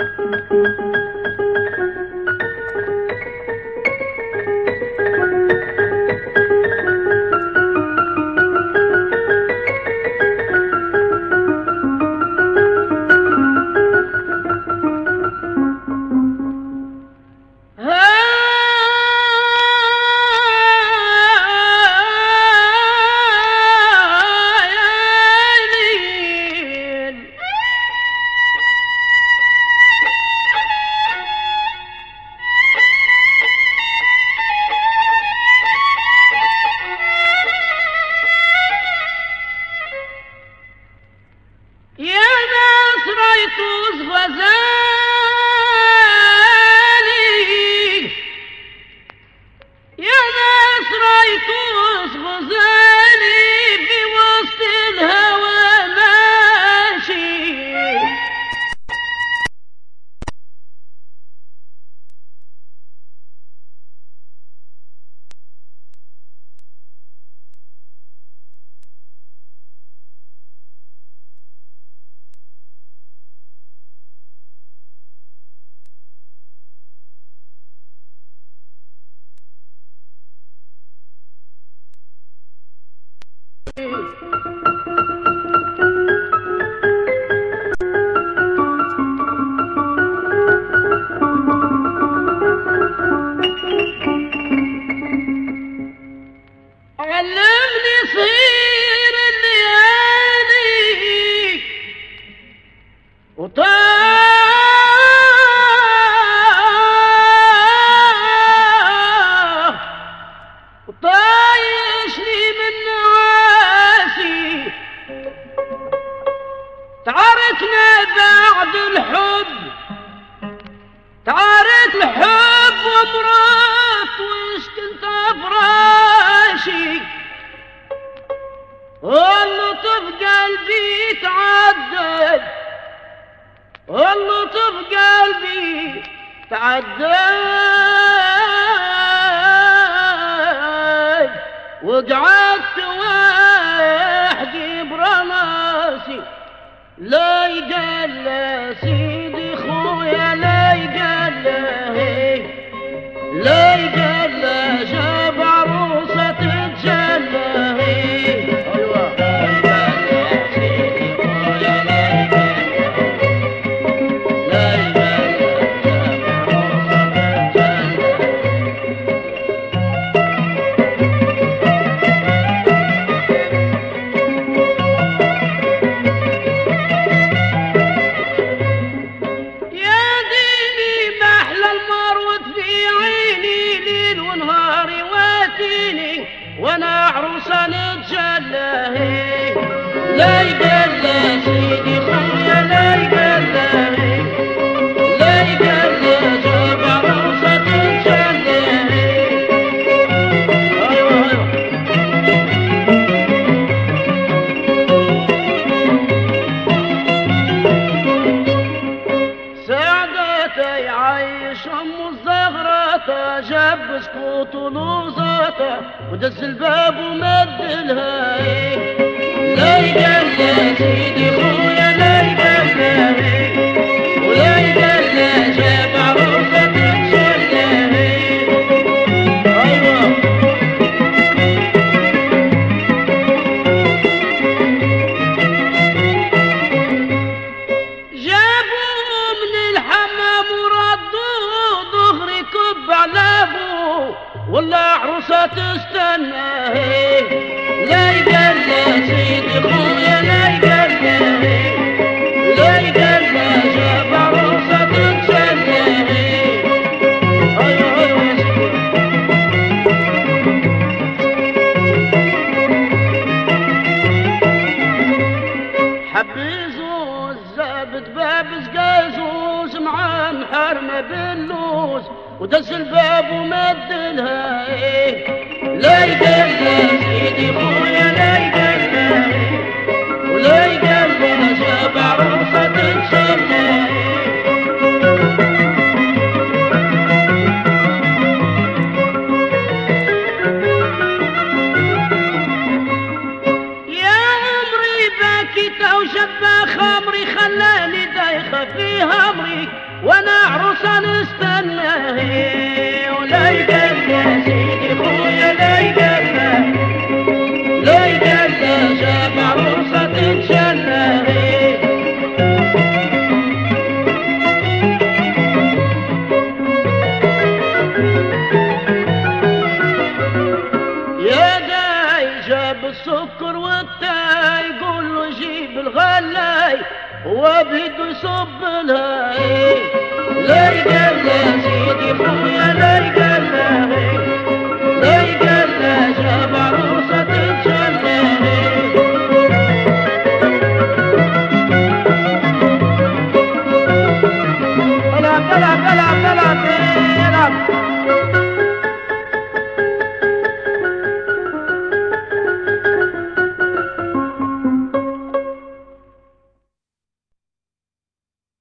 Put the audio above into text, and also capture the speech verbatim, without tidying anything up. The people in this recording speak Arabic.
ودز الباب ومدلها لا يقل يا سيدي خويا لا يقل ولا يقل جاب عروسة تتشلى ايوه جابوا من الحمام وردوا ظهري كب على ابوه ولا عروسة تستنى لا يقل يا سيدي خويا لا يقل لا يقل جاب عروسة تتسلى ايوه ايوه يا سيدي حبيزوز زابت بابز قازوز مع محرمة باللوز ودز الباب ومدلها لا يقل يا سيدي خويا لا يقل ولا يقل جاب عروسة تتسلى يا عمري باكيت وشبا خمري خلاني دايخة في همري وانا عروسه نستناه ولا يقل يا سيدي خويا لا يقل لا يقل شاف عروسه تتشناه يا جاي جاب السكر والتاي يقول له جيب الغلاي وبيده يصب لها لا يقل يا سيدي خويا لا